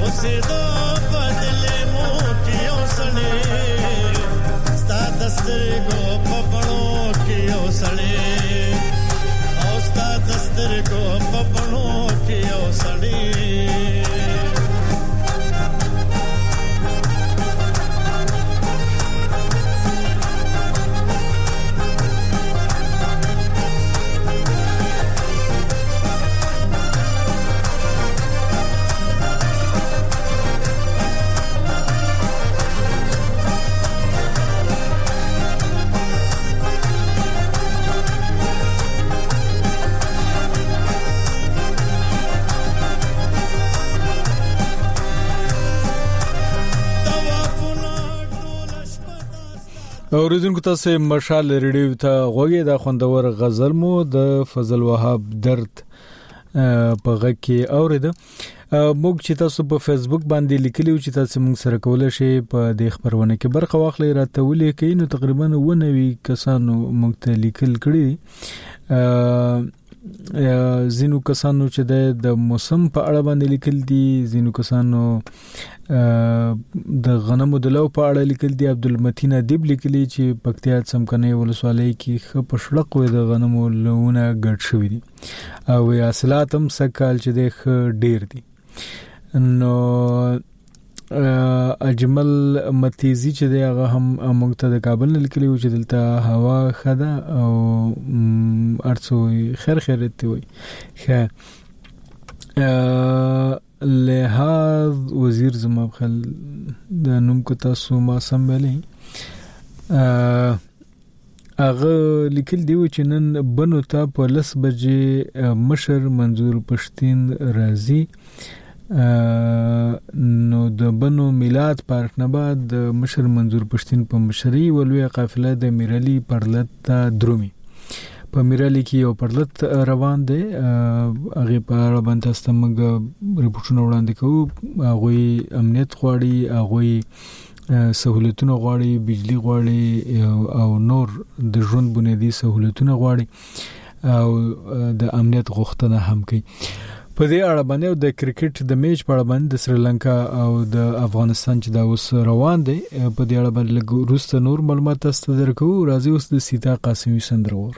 اوسېدو بدلې مو کې اوسړې ستا دسترګو په بڼو کې اوسړې او ستا دسترګو په بڼو کې اوسړې اوریدونکو تاسو مشال ریډیو ته غوږی دا خوندور غزل مو د فضل وهاب درد په غږ کې اورید. موږ چې تاسو په فیسبوک باندې لیکلی او چې تاسو موږ سره کولای شئ په دې خبرونه کې برخه واخلئ راته ولیکئ. نو تقریبا 90 کسانو موږ ته لیکل کړي. زینو کسانو چې د موسم په اړه باندې لیکل دي، زینو کسانو د غنمو د لو په اړه لیکل دي. عبدالمتین ادیب لیکلي چې پکتیا څمکنه ولسوالۍ کې خپشلق وي د غنمو لونه ګډ شوی دي او حاصلات هم سکهال چې د ډیر دي. نو اجمل متیزی چې هغه هم موږ ته د کابل نه لیکلی و چې دلته هوا خدا او ارڅو خیر ته وي. خیر لحاظ وزیر زما خل د نوم کو تاسو ما سم ویلې هغه لیکل دی چې نن بنو ته په 10 بجې مشر منظور پښتين راځي. نو د بنو میلاد پارک نه بعد مشر منظور پښتين په مشري ولوي قافله د میرالي پرلط ته درومي. په میرالي کې یو پرلط روان دی. هغه په اړه باندې استمګ ریپورتونه وړاندې کوو. هغه امنیت غواړي، هغه سہولتونه غواړي، بجلی غواړي او نور د ژوند بنیادی سہولتونه غواړي او د امنیت غوښتنه هم کوي. په دې اړه باندې د کرکټ د میچ په اړه باندې د سریلانکا او د افغانستان چې دا اوس روان دي په دې اړه باندې وروسته نور معلومات تاسو درکو. راځي اوس د سیتا قاسمي سندرور.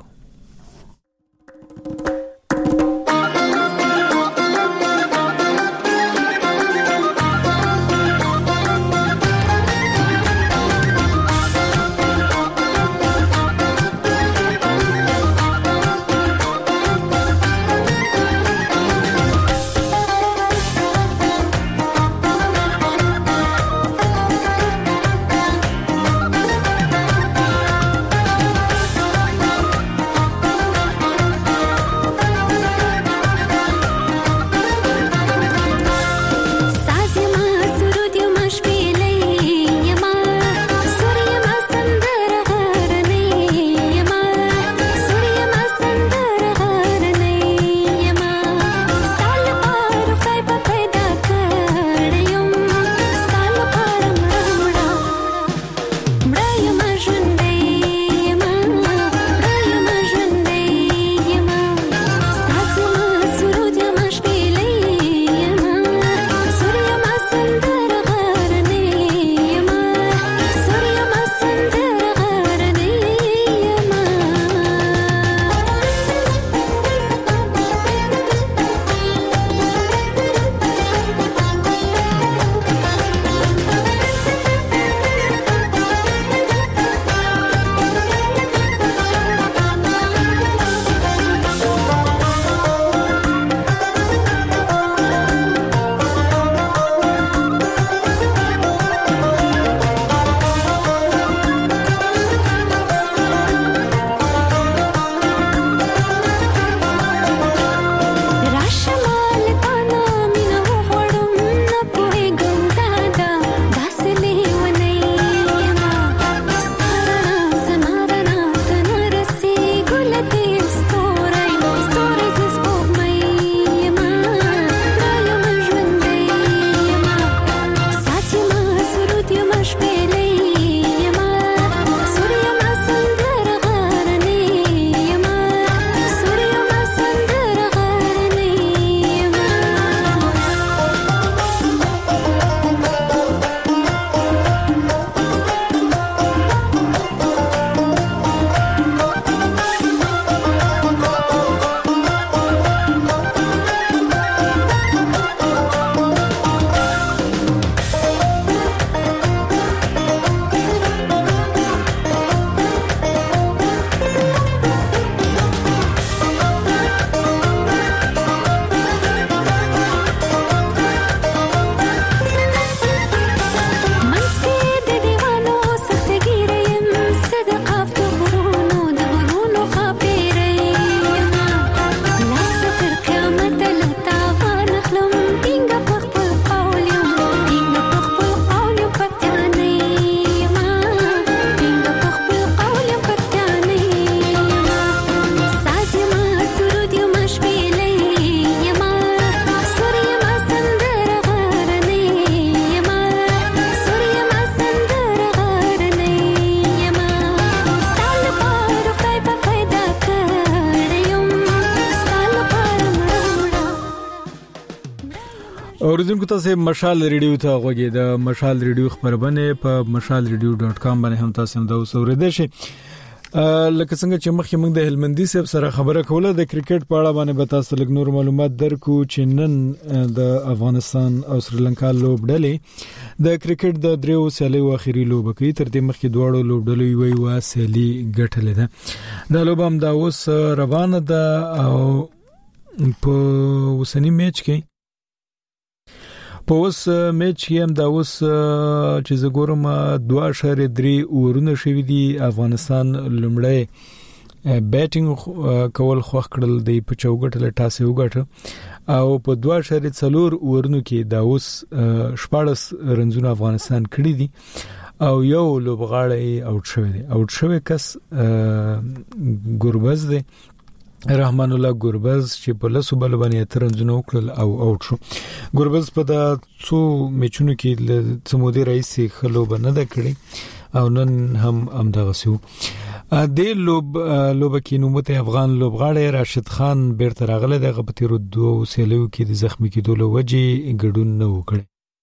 اوریدونکو تاسو مشال ریډیو ته غوږی د مشال ریډیو خبرونه په mashalradio.com باندې هم تاسو د اوریدل شي. لکه څنګه چې مخکې موږ د هلمندي صاحب سره خبره کوله د کرکټ په اړه باندې به تاسو لږ نور معلومات درکو چې نن د افغانستان او سریلانکا لوبډلې د کرکټ د دریو سیالیو اخیری لوبه کوي. تر دې مخکې دواړو لوبډلې یوه سیالي ګټلې ده. د لوب هم دا اوس روانه ده او په وسنی میچ کې په اوس میچ کې هم دا اوس چې زګورم 2.3 اورونه شوې دي. افغانستان لومړی بیټینګ کول خوښ کړل دی په چوکټ له ټاسه وګټه او په 2.4 اورونو کې دا اوس 14 رنزونه افغانستان کړی دي او یو لوبغاړی اوټ شوی دی. اوټ شوی کس ګوربز دی، رحمان الله ګوربز چې په لاسو بل باندې ترنځنه وکړل او اوټ شو. ګوربز په د څو میچونو کې له سمودي رئیس خلو بنده کړی او نن هم دغه سو د لوب کې نومته افغان لوبغاړی راشد خان بیرته راغله د غبطیرو دوه سیلو کې د زخمی کېدو له وجې ګډون نه وکړي.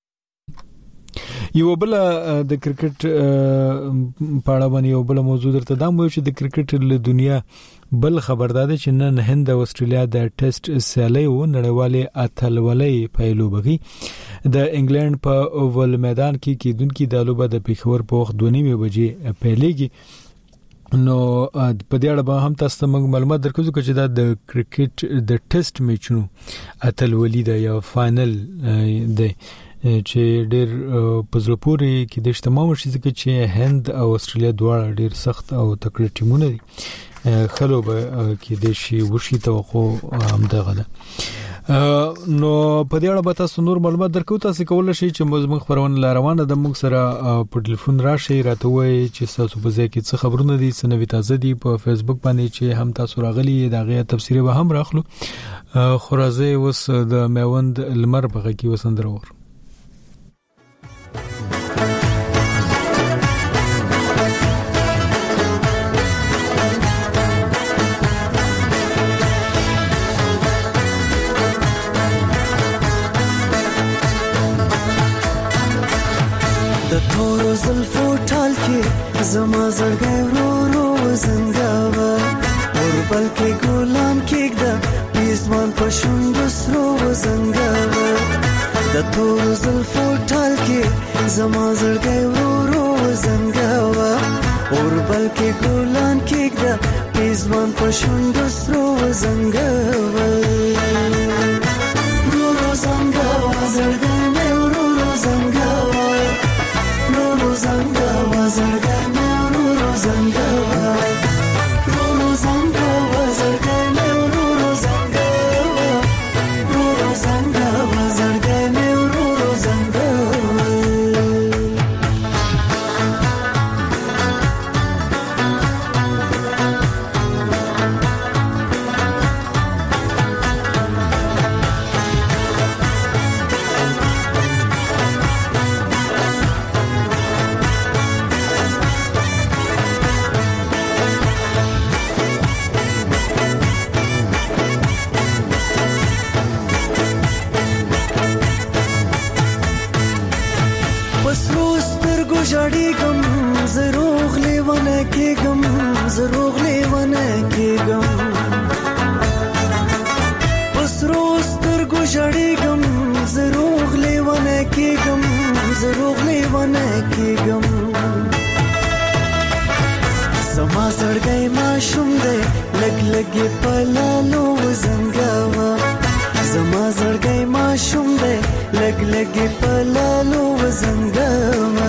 یو بل د کرکټ په اړه باندې یو بل موضوع درته دا مو چې د کرکټ له دنیا بل خبردار چې نن هند او استرالیا د ټیسټ سیالي و نړیوالې اتلولۍ پیلو بغي د انګلند په اوول میدان کې کېدونکې د لوبه د پیښور په وخت 2:30 بجې پیلېږي. نو په دې اړه به هم تاسو ته معلومات درکو چې دا د کرکټ د ټیسټ میچونو اتلولۍ د یا فائنل د چې ډېر پزلپوري کې د اجتماع شي چې هند او استرالیا دواړه ډېر سخت او تکړه ټیمونه دي. خلو به کې د شي وشي توقع هم دغه ده. نو په دې اړه به تاسو نور معلومات درکو. تاسو کولای شئ چې موږ خبرونه لروانه د موږ سره په ټلیفون راشي راته وایي چې تاسو په ځای کې څه خبرونه دي څه نوې تازه دي. په فیسبوک باندې چې هم تاسو راغلي دغه تفسیر به هم راخلو. خورازه وس د میوند لمر بغه کې وسندر ور تورو زلفو ټال کې زما زړګی ورو ورو زنګاوه اور بلکې ګلان کېږده پیزوان په شونډو سرو زنګاوه د تورو زلفو ټال کې زما زړګی ورو ورو زنګاوه اور بلکې ګلان کېږده پیزوان په شونډو سرو زنګاوه ورو زنګاوه زړګی مې ورو زنګاوه Rozangawa, zargame, rozangawa, rozangawa, zargame, rozangawa, rozangawa, zargame, rozangawa. زما زړګی ماشوم دی لګ لګي پلالو زنګاوه زما زړګی ماشوم دی لګ لګي پلالو زنګاوه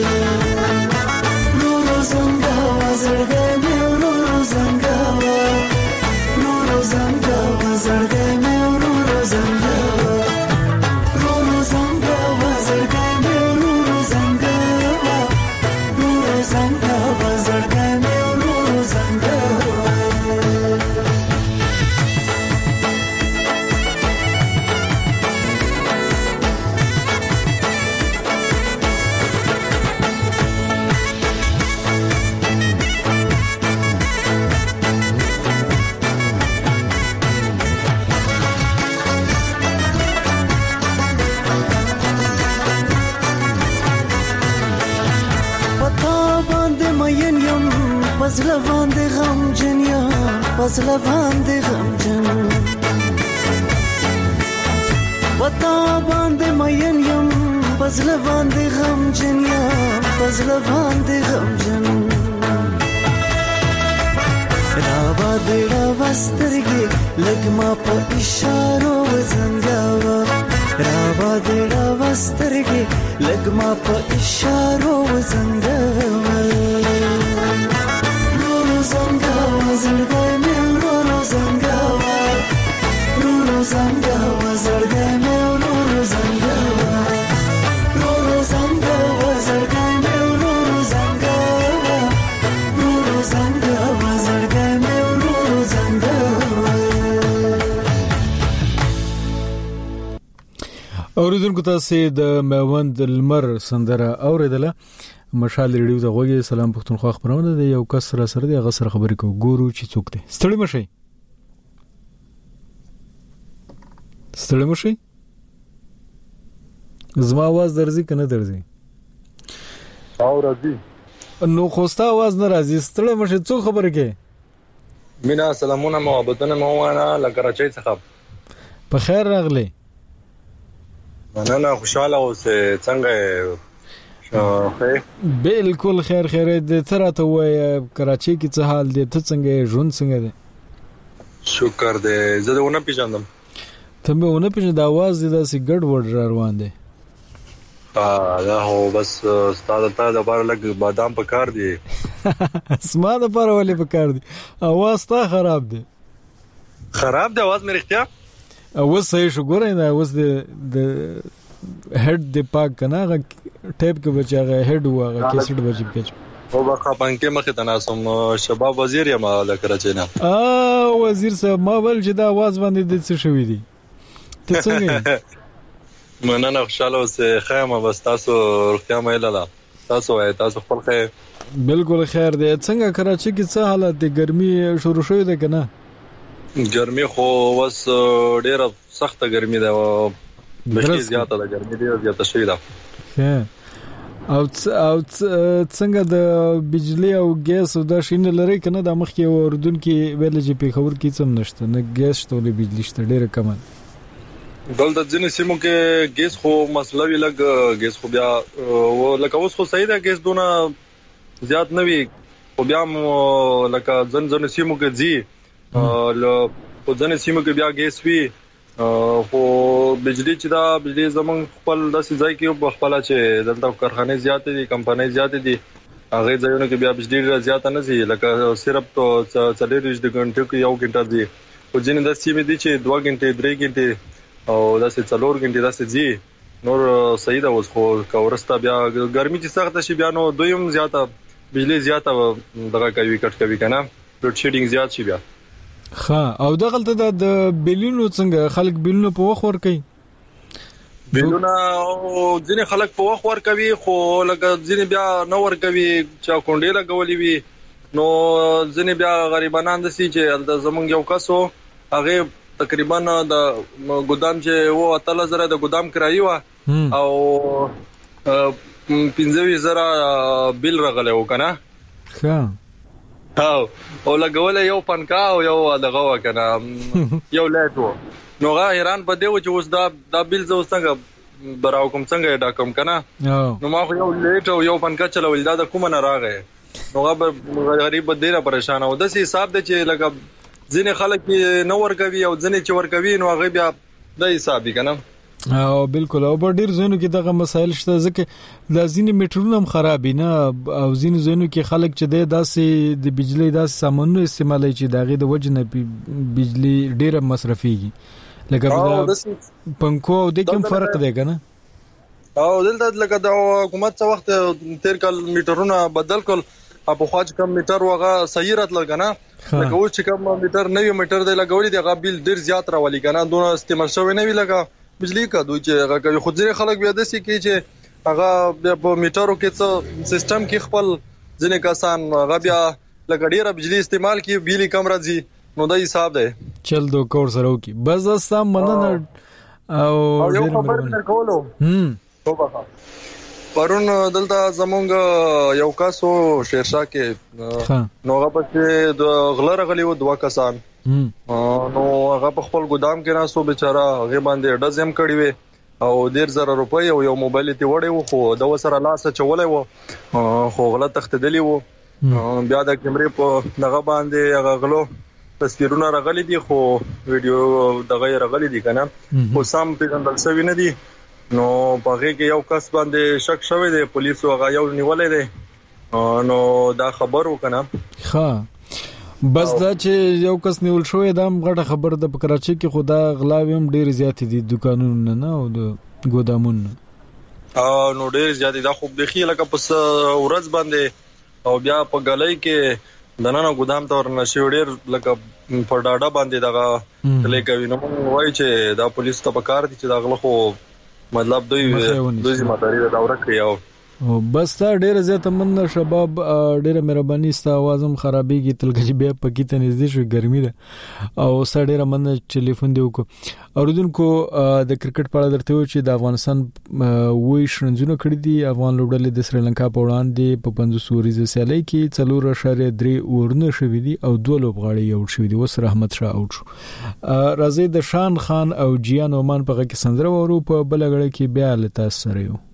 نورو زنګاوه زړګی مې ورو زنګاوه نورو زنګاوه زړګی مې ورو زنګاوه نورو زنګاوه زړګی مې ورو زنګاوه نورو زنګاوه زړګی مې ورو زنګاوه مین یم پزله باندې غم جن یا پزله باندې غم جن وتا باندې مین یم پزله باندې غم جن یا پزله باندې غم جن راوا دیړه وسترګې لګما په اشارو وزنګاوا راوا دیړه وسترګې لګما په اشارو وزنګاوا رورو زنګاوا زړګې مې رورو زنګاوا رورو زنګاوا زړګې مې رورو زنګاوا رورو زنګاوا زړګې مې رورو زنګاوا رورو زنګاوا زړګې مې رورو زنګاوا. اوریدونکو تاسو د میوند لمر سندره اوریدله. مشال ریډیو ته غوږی. سلام پښتونخوا خبرونه ده. یو کس سره دی هغه سره خبرې کوو. ګورو چې څوک دی. ستړي مشي زما आवाज درځي کنه درځي؟ او راځي. نو خوستا आवाज نه راځي. ستړي مشي څو خبره کې؟ مینا سلامونه محبتونه موانا لکراچۍ څخه. په خیر راغلی. نه خوشاله اوسه. څنګه خیر؟ بالکل خیر دې تراته وای کراچۍ کې څه حال دی؟ ته څنګه ژوند څنګه دی؟ شکر دې. زه دې ونه پیژندم. ته مې ونه پیژند. आवाज دې داسې ګډ وډ روان دی. دا هو بس ستاسو ته د بار لګ بادام پکار دی. اسما د بار ولې پکار دی؟ आवाज تا خراب دی. خراب دی आवाज مې رښتیا؟ اوس صحیح شو. ګورئ نه اوس د هډ د پاک کنه ټیپ کې بچاغه هډ واغه کیسټ بچی کې او بخا پنکه مخه تناسم شباب وزیر یم لکراچۍ نه. وزیر صاحب ما ول چې دا आवाज باندې د څه شوې دي؟ ته څنګه؟ مننه خوشاله اوسه. خیمه بس تاسو روغتیا مې لاله. تاسو وای تاسو خپل خیر؟ بالکل خیر دی. څنګه کراچۍ کې څه حالت دی؟ ګرمي شروع شوې ده کنه؟ ګرمي خو وس ډیره سخته ګرمي ده. بشي زیاته ده ګرمي ډیره زیاته شوې ده. او څنګه د بجلی او ګیس او د شین لري کنه؟ د مخ کې اردن کې ویل چې په خبر کې څه نشته، نه ګیس شته نه بجلی شته، ډیره کم ده. دلته ځینې سیمو کې ګیس خو مسله وی لګ ګیس خو بیا لکه اوس خو صحیح ده ګیس دونه زیات نه وی خو بیا لکه ځن سیمو کې زی په ځنې سیمو کې بیا ګیس وی خو بجلی چې دا بجلی زمون خپل داسې ځای کې په خپل چې دلته کارخانه زیات دي کمپنۍ زیات دي هغه ځایونه کې بیا بجلی زیات نه زی لکه صرف تو 40 غنټه کې یو غنټه دی او ځینې د سیمې دي چې 2 غنټه 3 غنټه او داسې 4 غنټه داسې زی نور صحیح ده. اوس خو کورستا بیا ګرمي چې سخت شي بیا نو دویم زیاته بجلی زیاته دغه کوي کټ کوي کنه لوډ شیډینګ زیات شي بیا. او دغلته د بیلونو څنګه خلک بیلونو په وخت ور کوي؟ بیلونه ځینې خلک په وخت ور کوي خو لکه ځینې بیا نو ور کوي چې کونډې لګولې وي نو ځینې بیا غریبانان د سي چې د زمونږ یو کسو هغه تقریبا د ګودام چې و 3000 د ګودام کرایي و او 15000 بیل راغلی و کنه. او لګول یو پنکا او یو دغه وکنه یو لټو نو غا ایران په دیو چې اوس دا بیل زو څنګه براو کوم څنګه دا کوم کنه نو ما خو یو لیټ او یو پنکا چلول دا کوم نه راغی نو غا غریب ډیره پریشان او د سي حساب د چې لکه ځینې خلک نو ور کوي او ځینې چې ور کوي نو هغه بیا د حسابي کنه. او بالکل او ډیر زینو کې دغه مسایل شته ځکه د ځینې میټرونو هم خراب نه او ځینې زینو کې خلک چې داسې د بجلی داسې سامانونو استعمالوي چې دغه د وجنه بجلی ډیره مصرفيږي لکه پنکو او د کوم فرق دی کنه؟ او دلته لکه د حکومت څو وخت تیر کال میټرونه بدل کول په خواج کم میټر وغه صحیح راتل کنه لکه و چې کم میټر نوې میټر دی لګولې دی هغه بیل ډیر زیات راولي کنه دونه استعمال شوی نه وی لګا بجلی کا دوی چې هغه کوي خو ځینې خلک بیا د سې کې چې هغه په میټرو کې څه سیستم کې خپل ځینې کسان هغه بیا لکه ډیره بجلی استعمال کې بیل کم راځي نو دا حساب دی چل دو کور سره وکي بس سم مننه او یو خبر درکولو پرون دلته زمونږ یو کاسو شیرشاه کې نو هغه پکې د غلر غلی و 2 کسان نو هغه په خپل ګودام کې ناسو بیچاره هغه باندې ډزم کړی وي او 1,000 روپۍ او یو موبایل تی وړي وو خو د وسره لاس چولای وو خو غلط تختدلی وو بیا د کیمرې په دغه باندې هغه غلو تصویرونه راغلي دي خو ویډیو دغه راغلي دي کنه خو سم پیژندل شوی نه دي نو پغه کې یو کس باندې شک شوی دی پولیسو هغه یو نیولې دی نو دا خبر وکنه ها بس دا چې یو کس نیول شوی دا غټه خبر د کراچي کې خدا غلاویم ډیر زیات دي دکانونو نه او د ګودامونو نو ډیر زیات دا خو بخي لکه پس ورځ باندې او بیا په غلای کې دنه ګودام تور نشي ډیر لکه په ډاډه باندې دغه لکه وینم وای چې دا پولیس ته پکار دي چې دا غلو خو مطلب دوی ذمہ داری دا ورکړي او بس تا ډیره زیاته من شباب ډیره مهرباني ستا आवाज هم خرابېږي تلګي بیا پکې ته نږدې شو ګرمي ده او ستا ډیره من ټلیفون دی وکړو اوردونکو د کرکټ په اړه درته و چې د افغانستان وې شرنځونه کړی دي افغان لوبډلې د سریلانکا په وړاندې په 500 سوري سیالي کې 4.3 اورونه شوې دي او 2 لوبغاړي یو شوې دي وس رحمت شاه اوټ شو راځي د شان خان او جیان اومان په کې سندره ورو په بلګړه کې بیا لته سره یو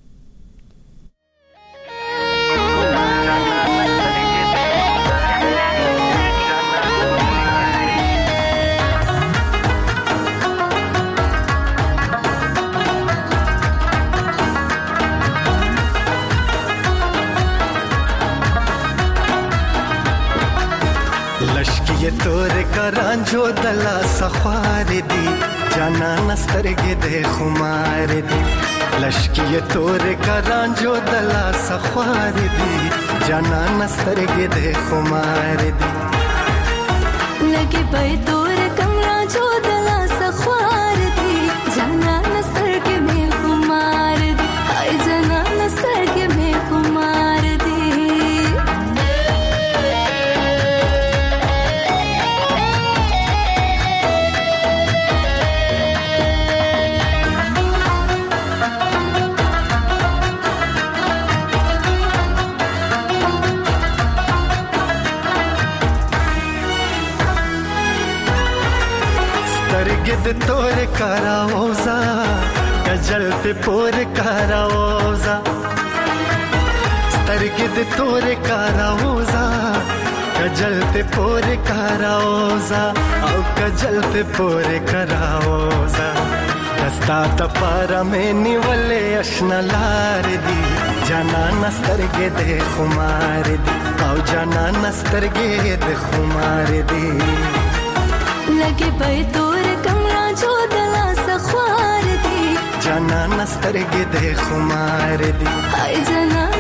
ये तोरे करांजो दला सखार दी जाना नस्तरगे दे खुमार दी लश्की ये तोरे करांजो दला सखार दी जाना नस्तरगे दे खुमार दी लगे पे तोरे करांजो दला सखार दी जाना नस्तरगे में खुमार दी आई जाना नस्तरगे में खुमार दी गिद तोर कराओजा गजल पे पोर कराओजा गिद तोर कराओजा गजल पे पोर कराओजा औ गजल पे पोर कराओजा दस्ता तपारा में निवले अशनलार दी जाना नस्तरगे दे खुमार दी औ जाना नस्तरगे दे खुमार दी लगे पे तोर कमरा जो दला सखार दी जाना नस्तरगे दे खुमार दी आई जाना